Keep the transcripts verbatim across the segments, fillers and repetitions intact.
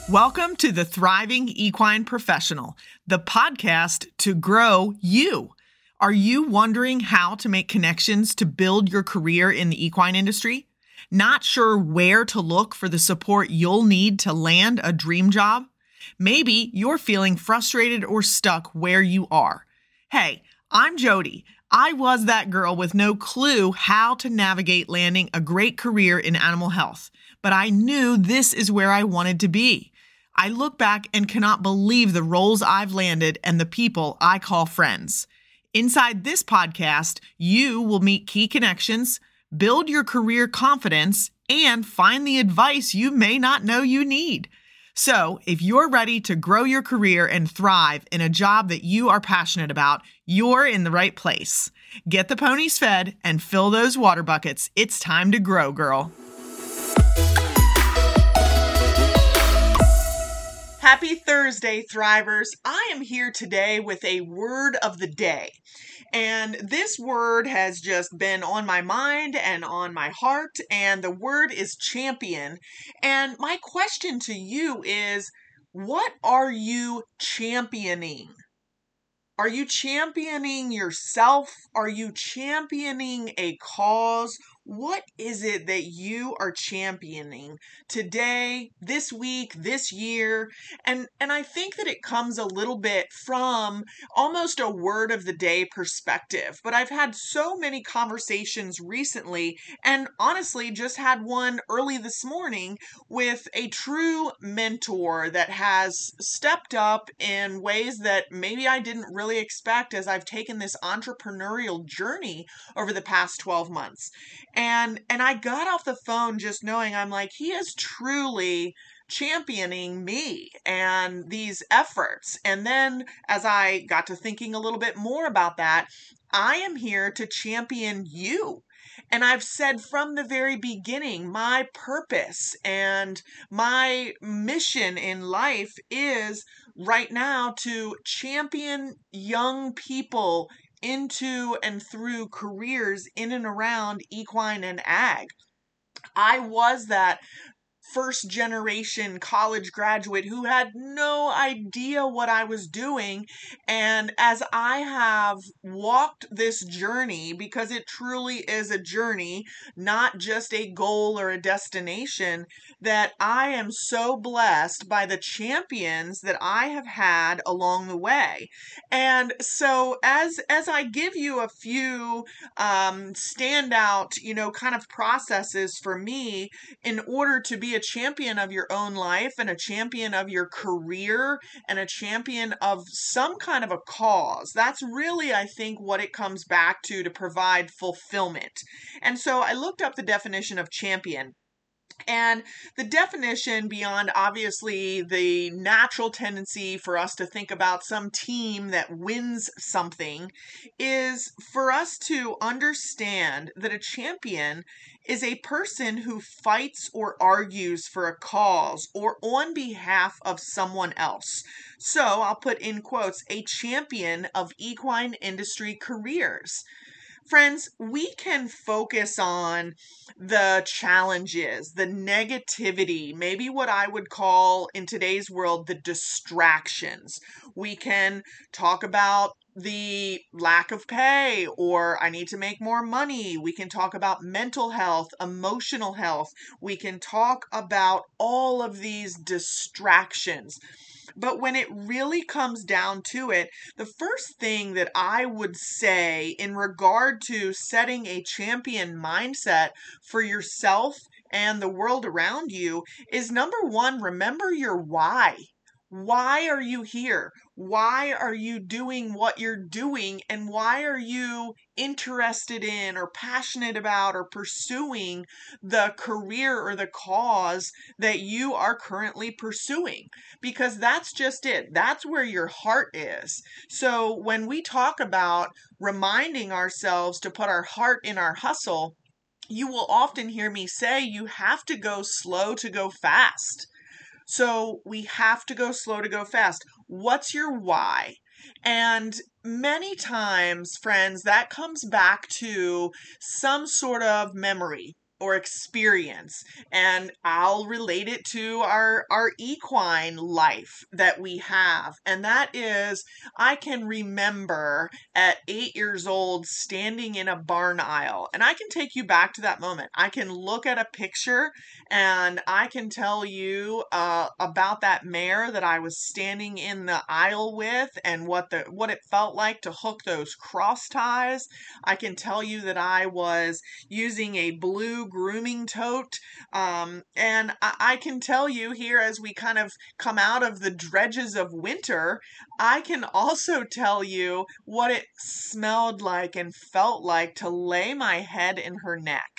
Welcome to the Thriving Equine Professional, the podcast to grow you. Are you wondering how to make connections to build your career in the equine industry? Not sure where to look for the support you'll need to land a dream job? Maybe you're feeling frustrated or stuck where you are. Hey, I'm Jody. I was that girl with no clue how to navigate landing a great career in animal health, but I knew this is where I wanted to be. I look back and cannot believe the roles I've landed and the people I call friends. Inside this podcast, you will meet key connections, build your career confidence, and find the advice you may not know you need. So, if you're ready to grow your career and thrive in a job that you are passionate about, you're in the right place. Get the ponies fed and fill those water buckets. It's time to grow, girl. Happy Thursday, Thrivers. I am here today with a word of the day. And this word has just been on my mind and on my heart, and the word is champion. And my question to you is, what are you championing? Are you championing yourself? Are you championing a cause? What is it that you are championing today, this week, this year? And, and I think that it comes a little bit from almost a word of the day perspective. But I've had so many conversations recently, and honestly just had one early this morning with a true mentor that has stepped up in ways that maybe I didn't really expect as I've taken this entrepreneurial journey over the past twelve months. And and I got off the phone just knowing, I'm like, he is truly championing me and these efforts. And then as I got to thinking a little bit more about that, I am here to champion you. And I've said from the very beginning, my purpose and my mission in life is right now to champion young people into and through careers in and around equine and ag. I was that first generation college graduate who had no idea what I was doing. And as I have walked this journey, because it truly is a journey, not just a goal or a destination, that I am so blessed by the champions that I have had along the way. And so as as I give you a few um, standout, you know, kind of processes for me in order to be a champion of your own life and a champion of your career and a champion of some kind of a cause. That's really, I think, what it comes back to to provide fulfillment. And so I looked up the definition of champion. And the definition, beyond obviously the natural tendency for us to think about some team that wins something, is for us to understand that a champion is a person who fights or argues for a cause or on behalf of someone else. So I'll put in quotes, a champion of equine industry careers. Friends, we can focus on the challenges, the negativity, maybe what I would call in today's world the distractions. We can talk about the lack of pay, or I need to make more money. We can talk about mental health, emotional health. We can talk about all of these distractions. But when it really comes down to it, the first thing that I would say in regard to setting a champion mindset for yourself and the world around you is, number one, remember your why. Why are you here? Why are you doing what you're doing? And why are you interested in or passionate about or pursuing the career or the cause that you are currently pursuing? Because that's just it. That's where your heart is. So when we talk about reminding ourselves to put our heart in our hustle, you will often hear me say you have to go slow to go fast. So we have to go slow to go fast. What's your why? And many times, friends, that comes back to some sort of memory. or experience, and I'll relate it to our our equine life that we have, and that is I can remember at eight years old standing in a barn aisle, and I can take you back to that moment. I can look at a picture and I can tell you uh, about that mare that I was standing in the aisle with and what the what it felt like to hook those cross ties. I can tell you that I was using a blue grooming tote. Um, and I, I can tell you here as we kind of come out of the dredges of winter, I can also tell you what it smelled like and felt like to lay my head in her neck.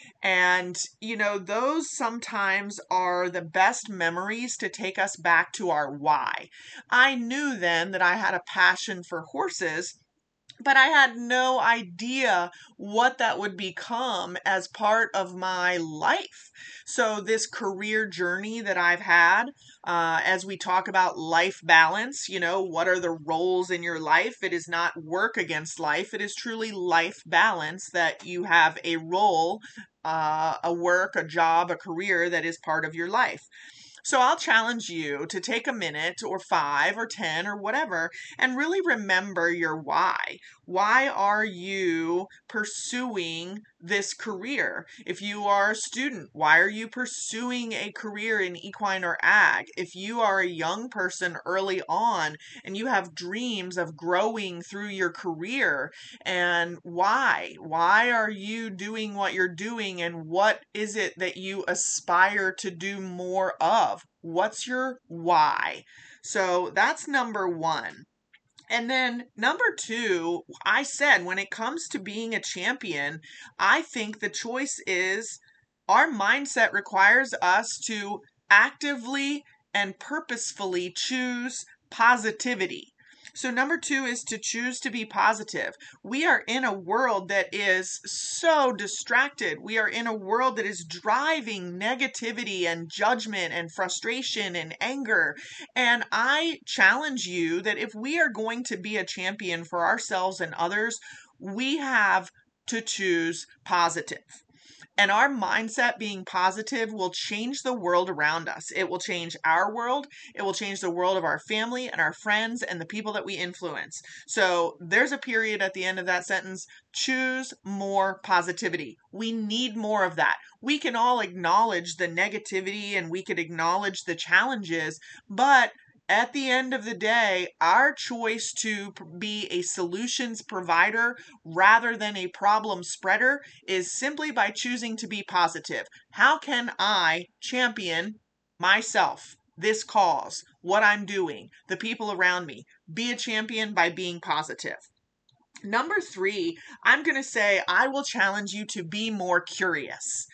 And, you know, those sometimes are the best memories to take us back to our why. I knew then that I had a passion for horses, but I had no idea what that would become as part of my life. So, this career journey that I've had, uh, as we talk about life balance, you know, what are the roles in your life? It is not work against life, it is truly life balance that you have a role, uh, a work, a job, a career that is part of your life. So I'll challenge you to take a minute or five or ten or whatever and really remember your why. Why are you pursuing this career? If you are a student, why are you pursuing a career in equine or ag? If you are a young person early on and you have dreams of growing through your career, and why? Why are you doing what you're doing, and what is it that you aspire to do more of? What's your why? So that's number one. And then number two, I said when it comes to being a champion, I think the choice is our mindset requires us to actively and purposefully choose positivity. So, number two is to choose to be positive. We are in a world that is so distracted. We are in a world that is driving negativity and judgment and frustration and anger. And I challenge you that if we are going to be a champion for ourselves and others, we have to choose positive. And our mindset being positive will change the world around us. It will change our world. It will change the world of our family and our friends and the people that we influence. So there's a period at the end of that sentence. Choose more positivity. We need more of that. We can all acknowledge the negativity and we could acknowledge the challenges, but at the end of the day, our choice to be a solutions provider rather than a problem spreader is simply by choosing to be positive. How can I champion myself, this cause, what I'm doing, the people around me? Be a champion by being positive. Number three, I'm going to say I will challenge you to be more curious.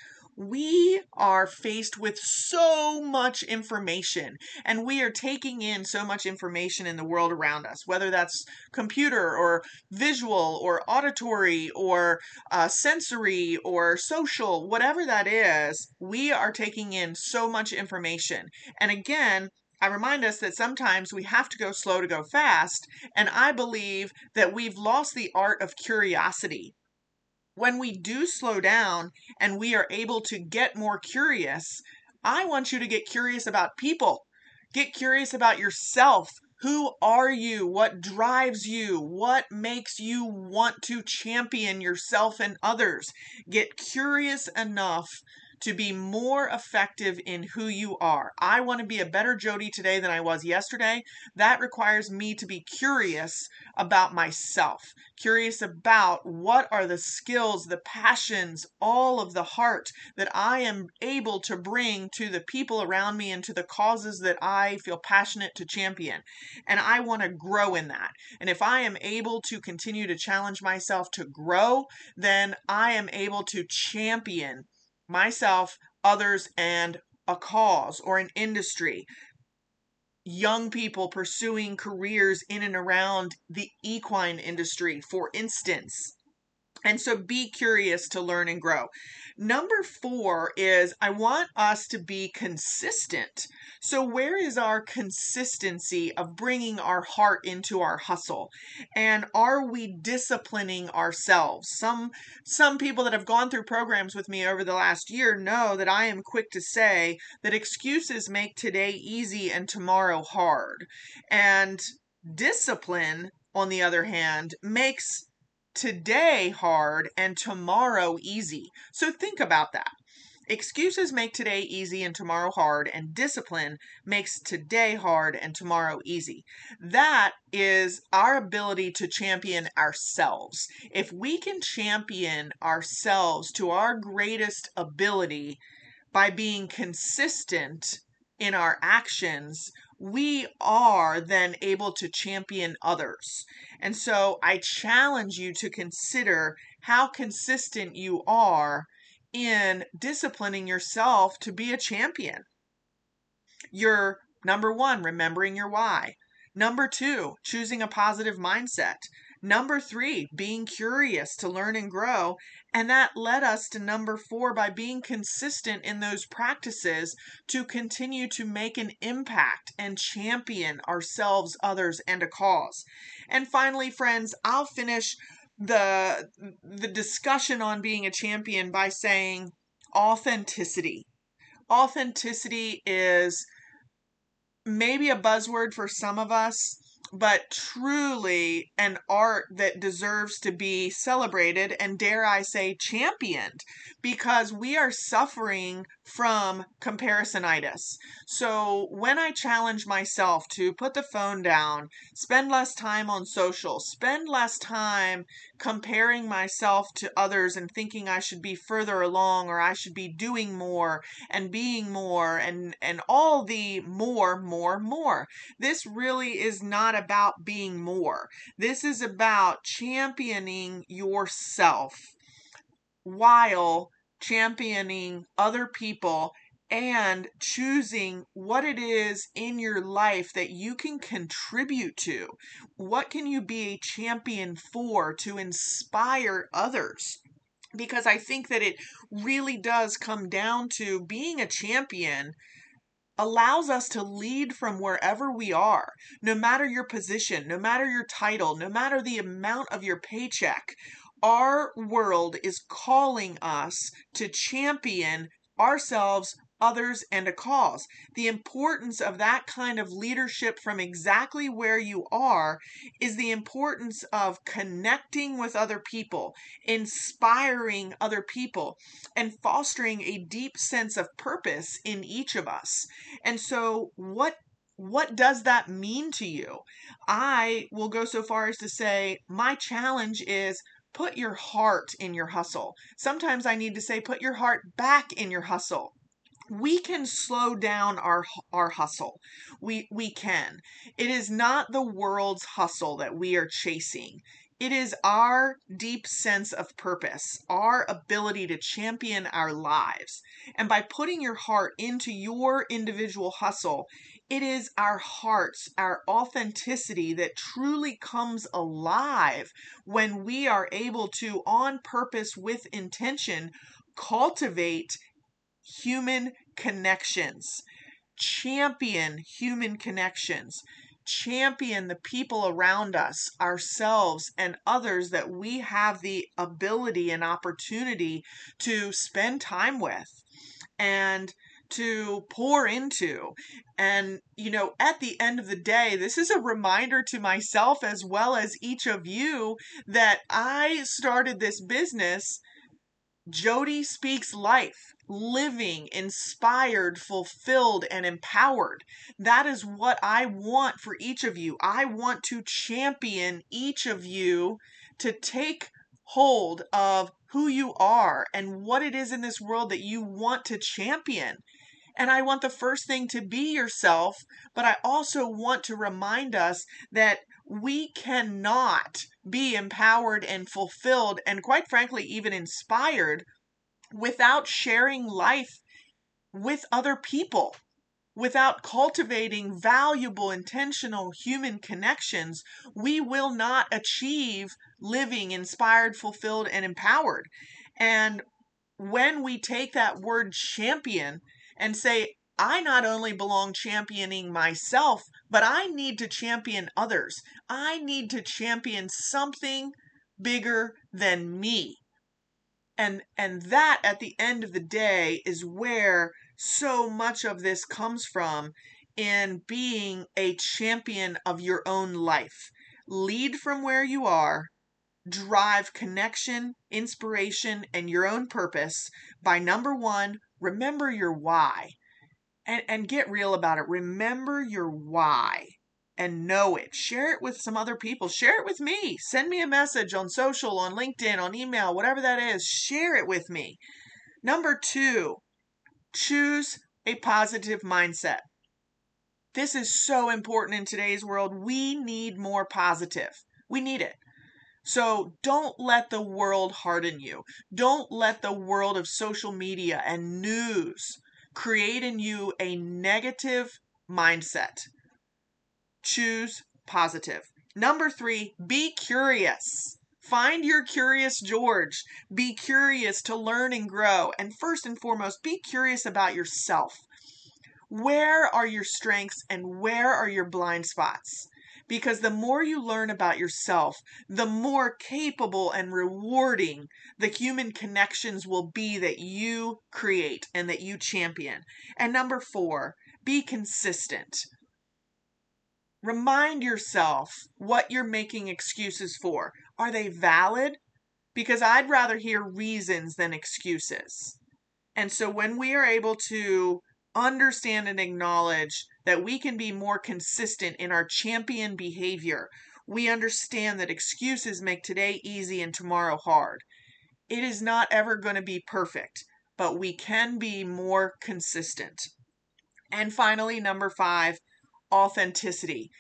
We are faced with so much information, and we are taking in so much information in the world around us, whether that's computer or visual or auditory or uh, sensory or social, whatever that is. We are taking in so much information. And again, I remind us that sometimes we have to go slow to go fast, and I believe that we've lost the art of curiosity. When we do slow down and we are able to get more curious, I want you to get curious about people. Get curious about yourself. Who are you? What drives you? What makes you want to champion yourself and others? Get curious enough to be more effective in who you are. I want to be a better Jody today than I was yesterday. That requires me to be curious about myself, curious about what are the skills, the passions, all of the heart that I am able to bring to the people around me and to the causes that I feel passionate to champion. And I want to grow in that. And if I am able to continue to challenge myself to grow, then I am able to champion myself, others, and a cause or an industry. Young people pursuing careers in and around the equine industry, for instance. And so be curious to learn and grow. Number four is I want us to be consistent. So where is our consistency of bringing our heart into our hustle? And are we disciplining ourselves? Some some people that have gone through programs with me over the last year know that I am quick to say that excuses make today easy and tomorrow hard. And discipline, on the other hand, makes today hard and tomorrow easy. So think about that. Excuses make today easy and tomorrow hard, and discipline makes today hard and tomorrow easy. That is our ability to champion ourselves. If we can champion ourselves to our greatest ability by being consistent in our actions, we are then able to champion others. And so I challenge you to consider how consistent you are in disciplining yourself to be a champion. You're number one, remembering your why. Number two, choosing a positive mindset. Number three, being curious to learn and grow. And that led us to number four by being consistent in those practices to continue to make an impact and champion ourselves, others, and a cause. And finally, friends, I'll finish the, the discussion on being a champion by saying authenticity. Authenticity is maybe a buzzword for some of us, but truly an art that deserves to be celebrated and, dare I say, championed, because we are suffering from comparisonitis. So when I challenge myself to put the phone down, spend less time on social, spend less time comparing myself to others and thinking I should be further along or I should be doing more and being more and, and all the more, more, more. This really is not about being more. This is about championing yourself while championing other people and choosing what it is in your life that you can contribute to. What can you be a champion for to inspire others? Because I think that it really does come down to being a champion allows us to lead from wherever we are, no matter your position, no matter your title, no matter the amount of your paycheck. Our world is calling us to champion ourselves, others, and a cause. The importance of that kind of leadership from exactly where you are is the importance of connecting with other people, inspiring other people, and fostering a deep sense of purpose in each of us. And so what what does that mean to you? I will go so far as to say my challenge is put your heart in your hustle. Sometimes I need to say put your heart back in your hustle. We can slow down our our hustle. We we can. It is not the world's hustle that we are chasing. It is our deep sense of purpose, our ability to champion our lives. And by putting your heart into your individual hustle, it is our hearts, our authenticity that truly comes alive when we are able to, on purpose with intention, cultivate human connections, champion human connections, champion the people around us, ourselves, and others that we have the ability and opportunity to spend time with and to pour into. And, you know, at the end of the day, this is a reminder to myself as well as each of you that I started this business, Jody Speaks Life, living inspired, fulfilled, and empowered. That is what I want for each of you. I want to champion each of you to take hold of who you are and what it is in this world that you want to champion. And I want the first thing to be yourself, but I also want to remind us that we cannot be empowered and fulfilled and, quite frankly, even inspired without sharing life with other people, Without cultivating valuable, intentional human connections, we will not achieve living inspired, fulfilled, and empowered. And when we take that word champion and say, I not only belong championing myself, but I need to champion others. I need to champion something bigger than me. And and that at the end of the day is where so much of this comes from, in being a champion of your own life. Lead from where you are, drive connection, inspiration, and your own purpose by, number one, remember your why. And, and get real about it. Remember your why and know it. Share it with some other people. Share it with me. Send me a message on social, on LinkedIn, on email, whatever that is. Share it with me. Number two, choose a positive mindset. This is so important in today's world. We need more positive. We need it. So don't let the world harden you. Don't let the world of social media and news create in you a negative mindset. Choose positive. Number three, be curious. Find your curious George. Be curious to learn and grow. And first and foremost, be curious about yourself. Where are your strengths and where are your blind spots? Because the more you learn about yourself, the more capable and rewarding the human connections will be that you create and that you champion. And number four, be consistent. Remind yourself what you're making excuses for. Are they valid? Because I'd rather hear reasons than excuses. And so when we are able to understand and acknowledge that we can be more consistent in our champion behavior, we understand that excuses make today easy and tomorrow hard. It is not ever going to be perfect, but we can be more consistent. And finally, number five, authenticity.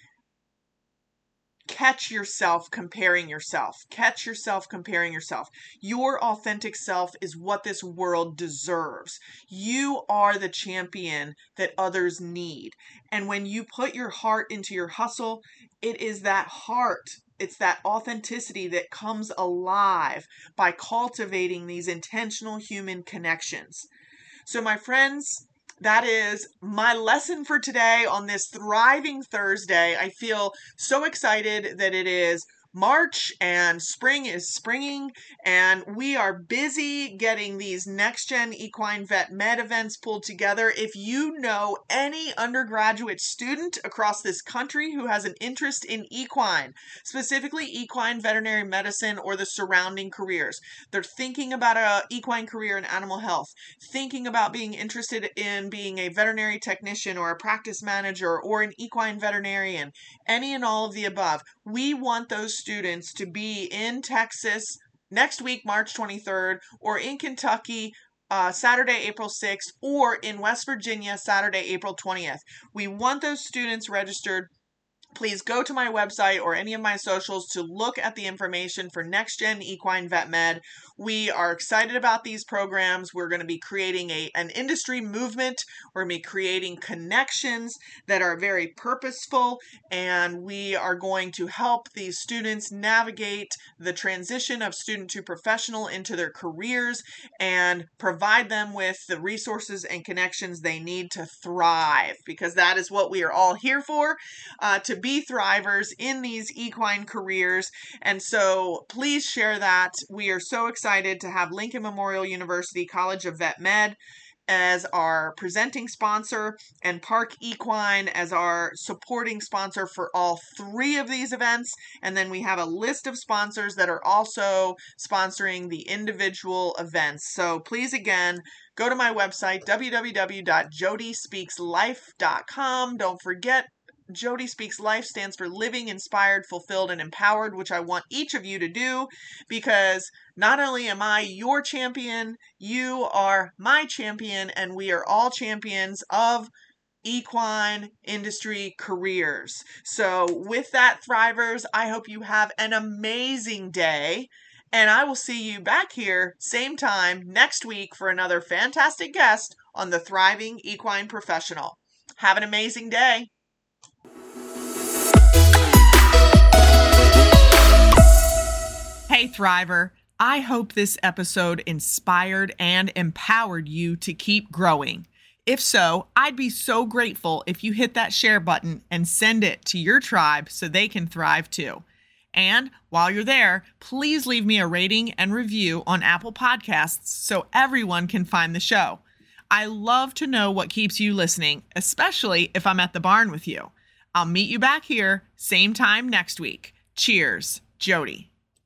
Catch yourself comparing yourself. Catch yourself comparing yourself. Your authentic self is what this world deserves. You are the champion that others need. And when you put your heart into your hustle, it is that heart, it's that authenticity that comes alive by cultivating these intentional human connections. So my friends, that is my lesson for today on this Thriving Thursday. I feel so excited that it is March and spring is springing, and we are busy getting these Next Gen Equine Vet Med events pulled together. If you know any undergraduate student across this country who has an interest in equine, specifically equine veterinary medicine or the surrounding careers, they're thinking about a equine career in animal health, thinking about being interested in being a veterinary technician or a practice manager or an equine veterinarian, any and all of the above, we want those students to be in Texas next week, March twenty-third, or in Kentucky, uh, Saturday, April sixth, or in West Virginia, Saturday, April twentieth. We want those students registered. Please go to my website or any of my socials to look at the information for Next Gen Equine Vet Med. We are excited about these programs. We're going to be creating a, an industry movement. We're going to be creating connections that are very purposeful, and we are going to help these students navigate the transition of student to professional into their careers and provide them with the resources and connections they need to thrive, because that is what we are all here for, uh, to be thrivers in these equine careers. And so please share that. We are so excited to have Lincoln Memorial University College of Vet Med as our presenting sponsor and Park Equine as our supporting sponsor for all three of these events. And then we have a list of sponsors that are also sponsoring the individual events. So please, again, go to my website, w w w dot jody speaks life dot com. Don't forget, Jody Speaks Life stands for Living Inspired, Fulfilled, and Empowered, which I want each of you to do, because not only am I your champion, you are my champion, and we are all champions of equine industry careers. So with that, Thrivers, I hope you have an amazing day, and I will see you back here same time next week for another fantastic guest on the Thriving Equine Professional. Have an amazing day. Hey, Thriver. I hope this episode inspired and empowered you to keep growing. If so, I'd be so grateful if you hit that share button and send it to your tribe so they can thrive too. And while you're there, please leave me a rating and review on Apple Podcasts so everyone can find the show. I love to know what keeps you listening, especially if I'm at the barn with you. I'll meet you back here, same time next week. Cheers, Jody.